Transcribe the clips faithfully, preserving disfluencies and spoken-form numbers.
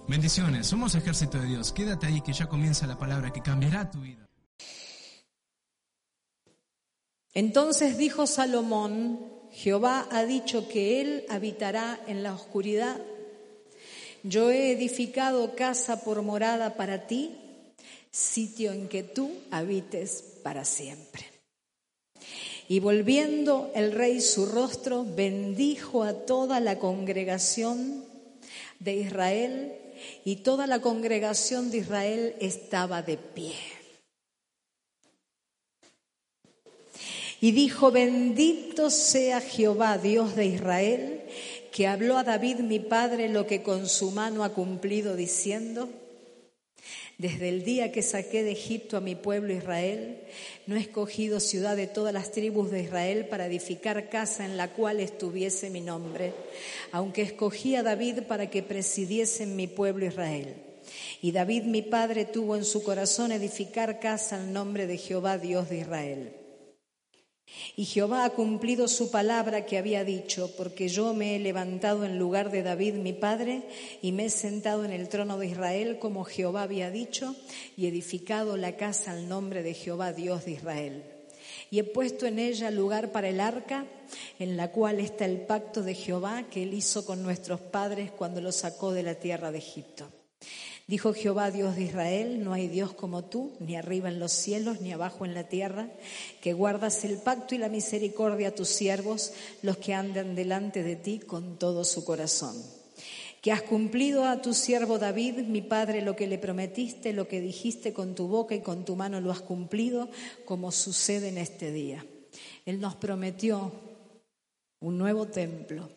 Bendiciones, somos Ejército de Dios. Quédate ahí que ya comienza la palabra que cambiará tu vida. Entonces dijo Salomón: Jehová ha dicho que él habitará en la oscuridad. Yo he edificado casa por morada para ti, sitio en que tú habites para siempre. Y volviendo el rey su rostro, bendijo a toda la congregación de Israel, y toda la congregación de Israel estaba de pie. Y dijo: bendito sea Jehová, Dios de Israel, que habló a David mi padre lo que con su mano ha cumplido, diciendo: desde el día que saqué de Egipto a mi pueblo Israel, no he escogido ciudad de todas las tribus de Israel para edificar casa en la cual estuviese mi nombre, aunque escogí a David para que presidiese en mi pueblo Israel. Y David mi padre tuvo en su corazón edificar casa al nombre de Jehová, Dios de Israel. Y Jehová ha cumplido su palabra que había dicho, porque yo me he levantado en lugar de David mi padre y me he sentado en el trono de Israel como Jehová había dicho, y edificado la casa al nombre de Jehová, Dios de Israel. Y he puesto en ella lugar para el arca, en la cual está el pacto de Jehová que él hizo con nuestros padres cuando los sacó de la tierra de Egipto. Dijo Jehová, Dios de Israel: no hay Dios como tú, ni arriba en los cielos, ni abajo en la tierra, que guardas el pacto y la misericordia a tus siervos, los que andan delante de ti con todo su corazón. Que has cumplido a tu siervo David, mi padre, lo que le prometiste, lo que dijiste con tu boca y con tu mano lo has cumplido, como sucede en este día. Él nos prometió un nuevo templo.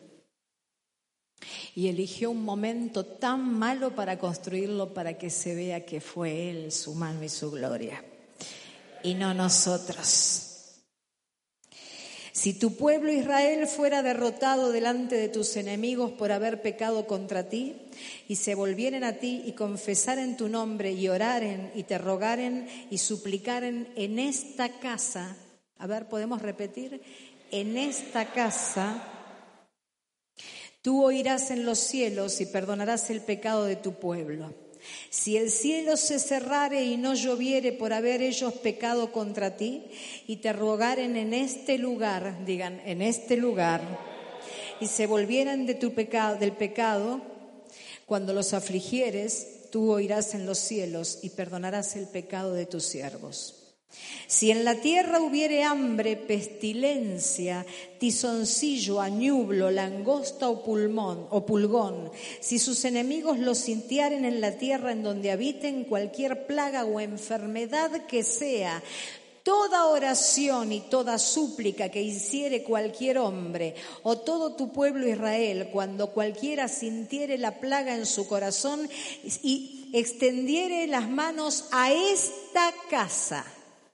Y eligió un momento tan malo para construirlo, para que se vea que fue Él, su mano y su gloria, y no nosotros. Si tu pueblo Israel fuera derrotado delante de tus enemigos por haber pecado contra ti, y se volvieren a ti y confesaren tu nombre y oraren y te rogaren y suplicaren en esta casa, a ver, ¿podemos repetir? En esta casa, tú oirás en los cielos y perdonarás el pecado de tu pueblo. Si el cielo se cerrare y no lloviere por haber ellos pecado contra ti, y te rogaren en este lugar, digan, en este lugar, y se volvieran de tu pecado, del pecado, cuando los afligieres, tú oirás en los cielos y perdonarás el pecado de tus siervos. Si en la tierra hubiere hambre, pestilencia, tizoncillo, añublo, langosta o pulmón o pulgón, si sus enemigos los sintiaren en la tierra en donde habiten, cualquier plaga o enfermedad que sea, toda oración y toda súplica que hiciere cualquier hombre o todo tu pueblo Israel, cuando cualquiera sintiere la plaga en su corazón y extendiere las manos a esta casa,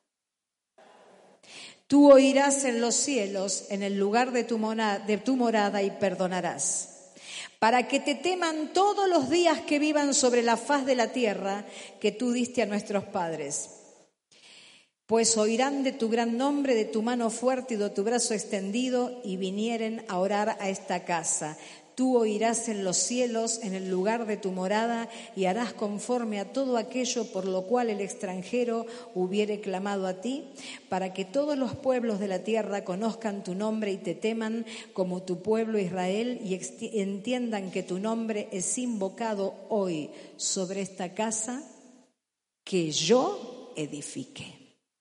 tú oirás en los cielos, en el lugar de tu, morada, de tu morada, y perdonarás. Para que te teman todos los días que vivan sobre la faz de la tierra que tú diste a nuestros padres. Pues oirán de tu gran nombre, de tu mano fuerte y de tu brazo extendido, y vinieren a orar a esta casa. Tú oirás en los cielos, en el lugar de tu morada, y harás conforme a todo aquello por lo cual el extranjero hubiere clamado a ti, para que todos los pueblos de la tierra conozcan tu nombre y te teman como tu pueblo Israel, y entiendan que tu nombre es invocado hoy sobre esta casa que yo edifique.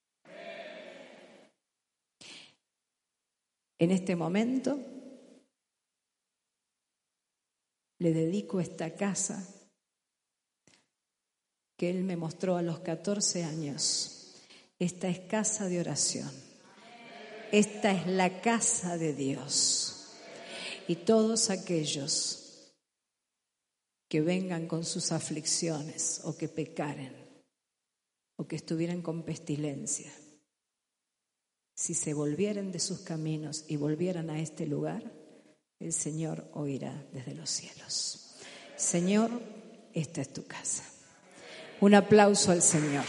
En este momento le dedico esta casa que Él me mostró a los catorce años. Esta es casa de oración. Esta es la casa de Dios. Y todos aquellos que vengan con sus aflicciones o que pecaren o que estuvieran con pestilencia, si se volvieran de sus caminos y volvieran a este lugar, el Señor oirá desde los cielos. Señor, esta es tu casa. Un aplauso al Señor.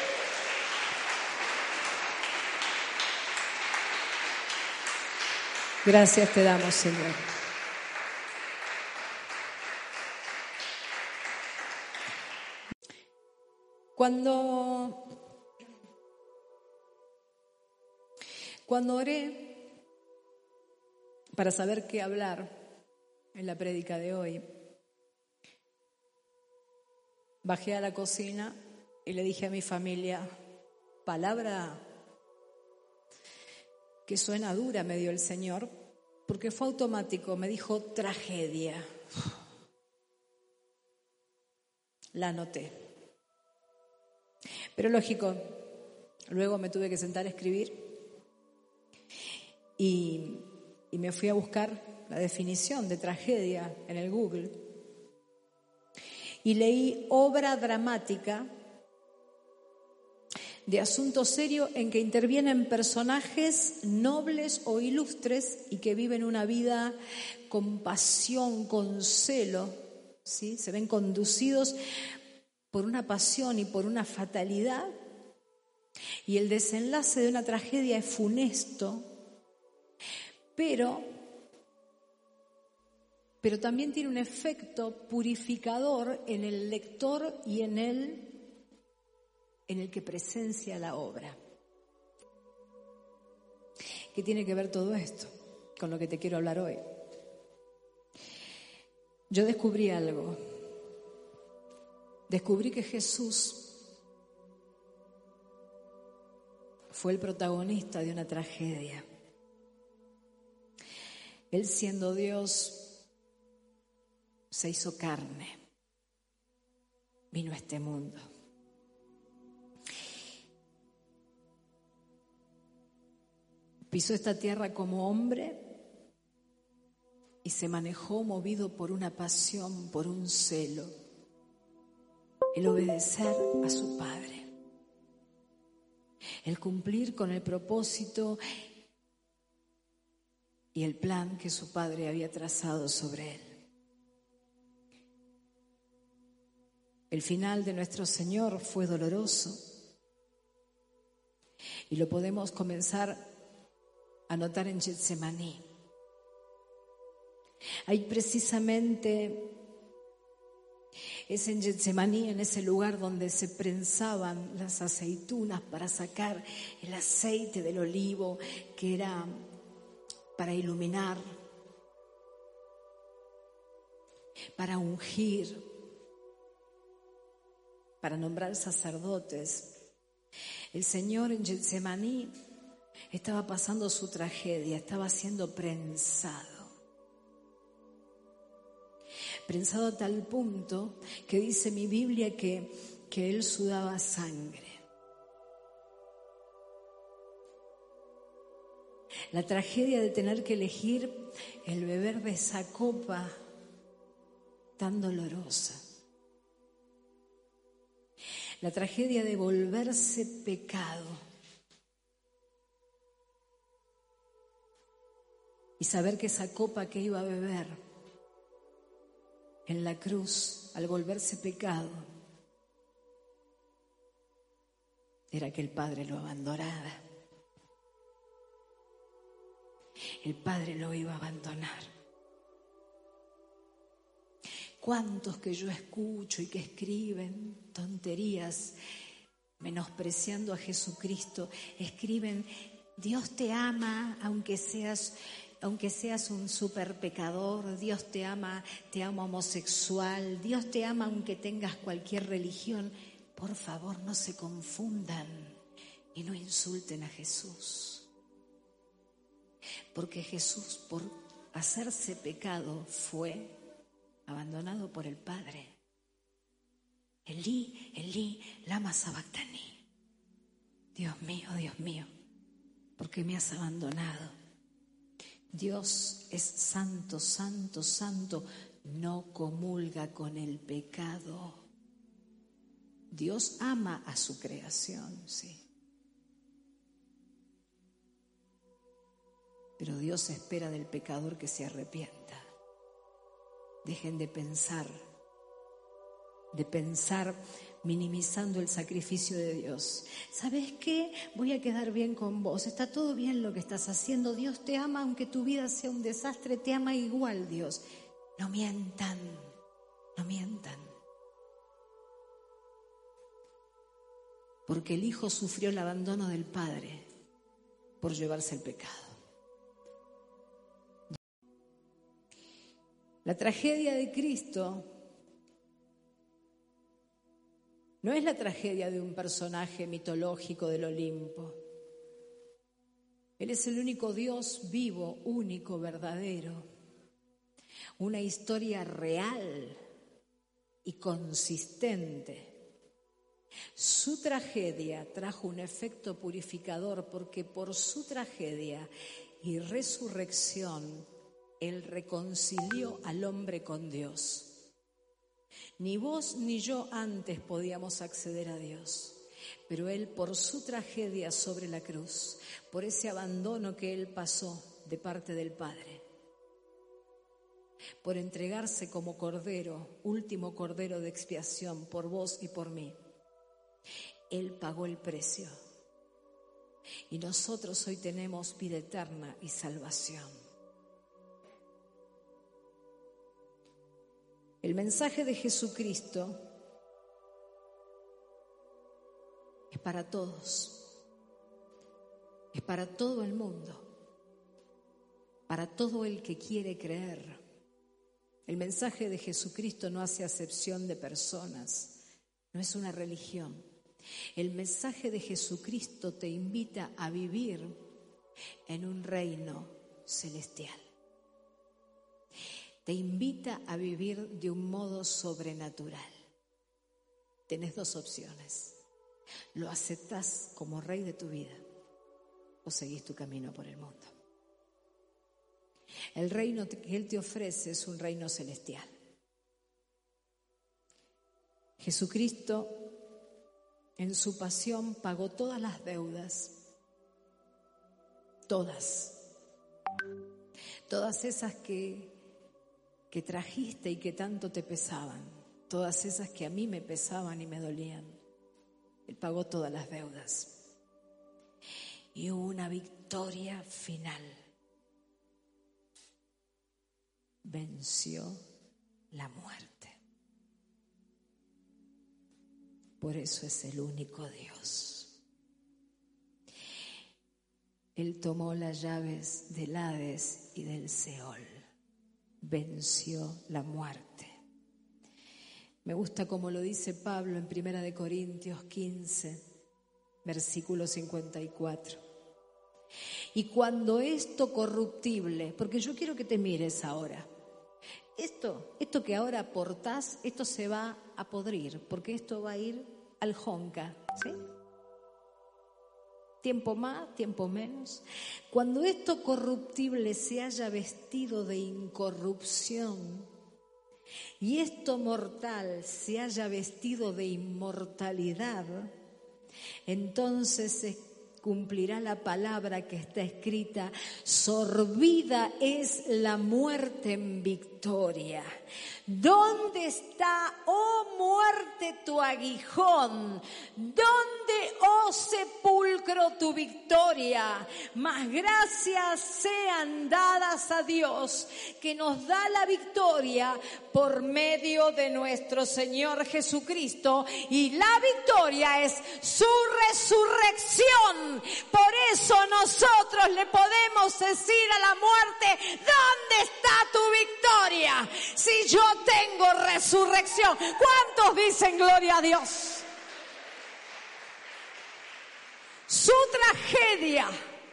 Gracias te damos, Señor. Cuando, cuando oré para saber qué hablar en la prédica de hoy, bajé a la cocina y le dije a mi familia, palabra que suena dura, me dio el Señor, porque fue automático, me dijo tragedia. La anoté. Pero lógico, luego me tuve que sentar a escribir y, y me fui a buscar la definición de tragedia en el Google y leí obra dramática de asunto serio en que intervienen personajes nobles o ilustres y que viven una vida con pasión, con celo, ¿sí? Se ven conducidos por una pasión y por una fatalidad, y el desenlace de una tragedia es funesto, pero, pero también tiene un efecto purificador en el lector y en el, en el que presencia la obra. ¿Qué tiene que ver todo esto con lo que te quiero hablar hoy? Yo descubrí algo. Descubrí que Jesús fue el protagonista de una tragedia. Él, siendo Dios, se hizo carne, vino a este mundo. Pisó esta tierra como hombre y se manejó movido por una pasión, por un celo, el obedecer a su Padre, el cumplir con el propósito y el plan que su Padre había trazado sobre él. El final de nuestro Señor fue doloroso y lo podemos comenzar a notar en Getsemaní. Ahí precisamente es en Getsemaní, en ese lugar donde se prensaban las aceitunas para sacar el aceite del olivo que era para iluminar, para ungir, para nombrar sacerdotes. El Señor en Getsemaní estaba pasando su tragedia, estaba siendo prensado. Prensado a tal punto que dice mi Biblia que, que él sudaba sangre. La tragedia de tener que elegir el beber de esa copa tan dolorosa. La tragedia de volverse pecado. Y saber que esa copa que iba a beber en la cruz, al volverse pecado, era que el Padre lo abandonara. El Padre lo iba a abandonar. ¿Cuántos que yo escucho y que escriben tonterías menospreciando a Jesucristo? Escriben, Dios te ama aunque seas... Aunque seas un super pecador, Dios te ama, te ama homosexual, Dios te ama aunque tengas cualquier religión. Por favor, no se confundan y no insulten a Jesús. Porque Jesús, por hacerse pecado, fue abandonado por el Padre. Elí, Elí, lama sabactani. Dios mío, Dios mío, ¿por qué me has abandonado? Dios es santo, santo, santo, no comulga con el pecado. Dios ama a su creación, sí. Pero Dios espera del pecador que se arrepienta. Dejen de pensar, de pensar minimizando el sacrificio de Dios. ¿Sabes qué? Voy a quedar bien con vos. Está todo bien lo que estás haciendo. Dios te ama, aunque tu vida sea un desastre, te ama igual Dios. No mientan, no mientan. porque el Hijo sufrió el abandono del Padre por llevarse el pecado. La tragedia de Cristo no es la tragedia de un personaje mitológico del Olimpo. Él es el único Dios vivo, único, verdadero. Una historia real y consistente. Su tragedia trajo un efecto purificador porque por su tragedia y resurrección Él reconcilió al hombre con Dios. Ni vos ni yo antes podíamos acceder a Dios, pero Él por su tragedia sobre la cruz, por ese abandono que Él pasó de parte del Padre, por entregarse como cordero, último cordero de expiación por vos y por mí, Él pagó el precio. Y nosotros hoy tenemos vida eterna y salvación. El mensaje de Jesucristo es para todos, es para todo el mundo, para todo el que quiere creer. El mensaje de Jesucristo no hace acepción de personas, no es una religión. El mensaje de Jesucristo te invita a vivir en un reino celestial. Te invita a vivir de un modo sobrenatural. Tenés dos opciones. Lo aceptás como rey de tu vida o seguís tu camino por el mundo. El reino que Él te ofrece es un reino celestial. Jesucristo en su pasión pagó todas las deudas. Todas. Todas esas que que trajiste y que tanto te pesaban, todas esas que a mí me pesaban y me dolían. Él pagó todas las deudas. Y hubo una victoria final. Venció la muerte. Por eso es el único Dios. Él tomó las llaves del Hades y del Seol. Venció la muerte. Me gusta como lo dice Pablo en Primera de Corintios quince, versículo cincuenta y cuatro. Y cuando esto corruptible, porque yo quiero que te mires ahora, esto, esto que ahora portás, esto se va a podrir, porque esto va a ir al jonca, ¿sí? Tiempo más, tiempo menos. Cuando esto corruptible se haya vestido de incorrupción y esto mortal se haya vestido de inmortalidad, entonces se cumplirá la palabra que está escrita: sorbida es la muerte en victoria. ¿Dónde está, oh muerte, tu aguijón? ¿Dónde, oh sepulcro, tu victoria? Mas gracias sean dadas a Dios, que nos da la victoria por medio de nuestro Señor Jesucristo. Y la victoria es su resurrección. Por eso nosotros le podemos decir a la muerte: ¿dónde está tu victoria? Si yo tengo resurrección. ¿Cuántos dicen gloria a Dios? Su tragedia,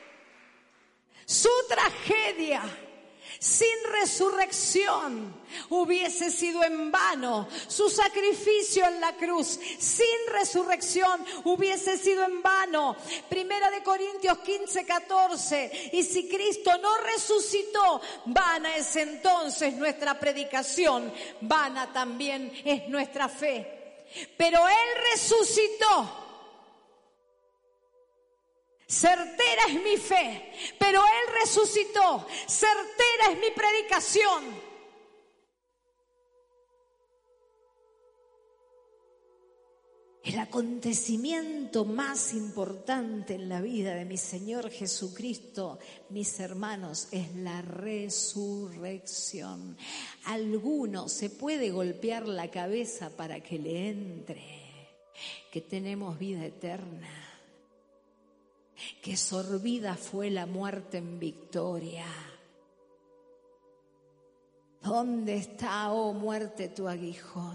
su tragedia sin resurrección hubiese sido en vano. Su sacrificio en la cruz sin resurrección hubiese sido en vano. Primera de Corintios quince, catorce. Y si Cristo no resucitó, vana es entonces nuestra predicación, vana también es nuestra fe. Pero Él resucitó. Certera es mi fe, pero Él resucitó. Certera es mi predicación. El acontecimiento más importante en la vida de mi Señor Jesucristo, mis hermanos, es la resurrección. Alguno se puede golpear la cabeza para que le entre. que tenemos vida eterna, que sorbida fue la muerte en victoria. ¿Dónde está, oh muerte, tu aguijón?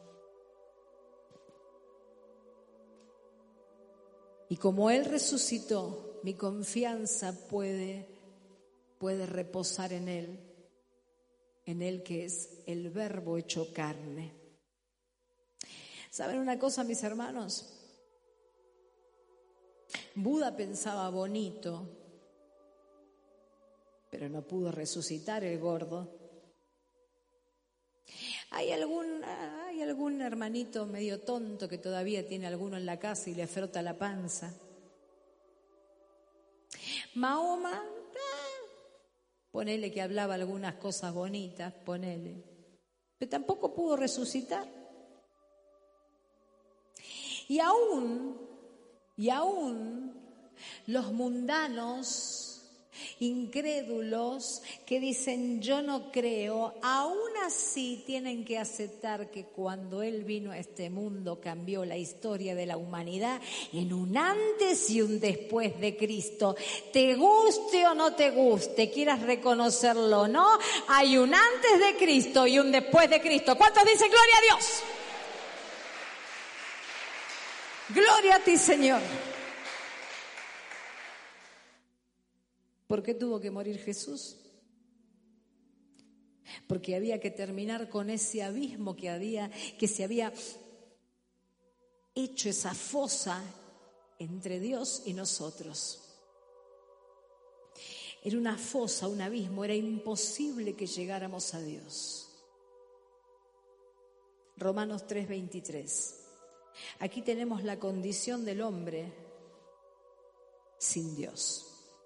Y como Él resucitó, mi confianza puede, puede reposar en Él, en Él que es el Verbo hecho carne. ¿Saben una cosa, mis hermanos? Buda pensaba bonito, pero no pudo resucitar el gordo. Hay algún, hay algún hermanito medio tonto que todavía tiene alguno en la casa y le frota la panza. Mahoma, ah, ponele que hablaba algunas cosas bonitas, ponele, pero tampoco pudo resucitar. Y aún, y aún los mundanos, incrédulos, que dicen yo no creo, aún así tienen que aceptar que cuando Él vino a este mundo cambió la historia de la humanidad en un antes y un después de Cristo. Te guste o no te guste, quieras reconocerlo o no, hay un antes de Cristo y un después de Cristo. ¿Cuántos dicen gloria a Dios? Gloria a ti, Señor. ¿Por qué tuvo que morir Jesús? Porque había que terminar con ese abismo que había, que se había hecho, esa fosa entre Dios y nosotros. Era una fosa, un abismo, era imposible que llegáramos a Dios. Romanos tres veintitrés. Aquí tenemos la condición del hombre sin Dios.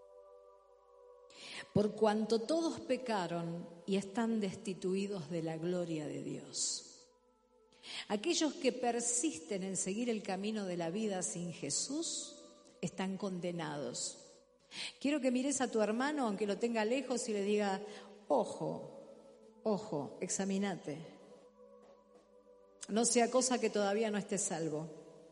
Por cuanto todos pecaron y están destituidos de la gloria de Dios. Aquellos que persisten en seguir el camino de la vida sin Jesús están condenados. Quiero que mires a tu hermano, aunque lo tenga lejos, y le diga, ojo, ojo, examínate. No sea cosa que todavía no estés salvo.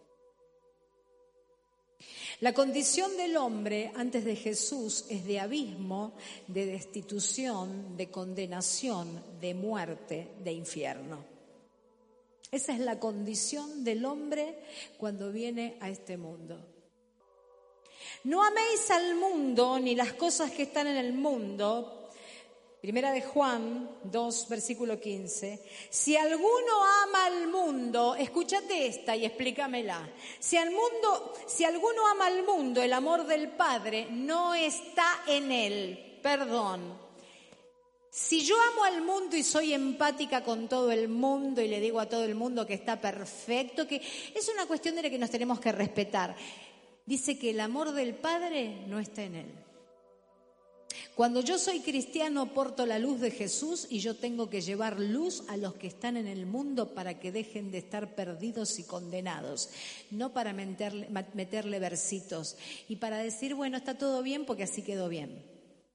La condición del hombre antes de Jesús es de abismo, de destitución, de condenación, de muerte, de infierno. Esa es la condición del hombre cuando viene a este mundo. No améis al mundo ni las cosas que están en el mundo. Primera de Juan dos, versículo quince. Si alguno ama al mundo, escúchate esta y explícamela. Si al mundo, si alguno ama al mundo, el amor del Padre no está en él. Perdón. Si yo amo al mundo y soy empática con todo el mundo y le digo a todo el mundo que está perfecto, que es una cuestión de la que nos tenemos que respetar. Dice que el amor del Padre no está en él. Cuando yo soy cristiano porto la luz de Jesús y yo tengo que llevar luz a los que están en el mundo para que dejen de estar perdidos y condenados, no para meterle, meterle versitos y para decir, bueno, está todo bien porque así quedó bien.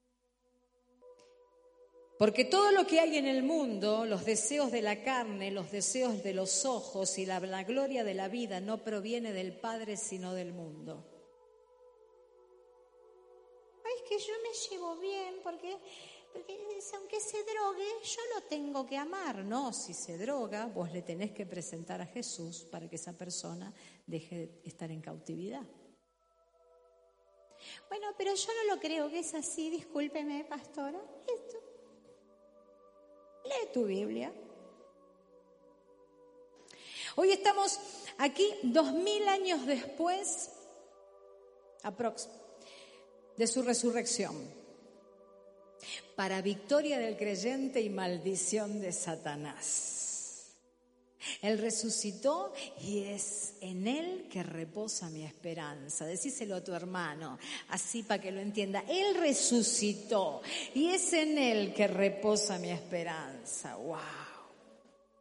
Porque todo lo que hay en el mundo, los deseos de la carne, los deseos de los ojos y la, la gloria de la vida no proviene del Padre sino del mundo. Es que yo me llevo bien porque, porque aunque se drogue, yo lo tengo que amar. No, si se droga, vos le tenés que presentar a Jesús para que esa persona deje de estar en cautividad. Bueno, pero yo no lo creo que es así, discúlpeme, pastora. Esto. Lee tu Biblia. Hoy estamos aquí dos mil años después, aproximadamente, de su resurrección, para victoria del creyente y maldición de Satanás. Él resucitó y es en Él que reposa mi esperanza. Decíselo a tu hermano, así para que lo entienda. Él resucitó y es en Él que reposa mi esperanza. ¡Wow!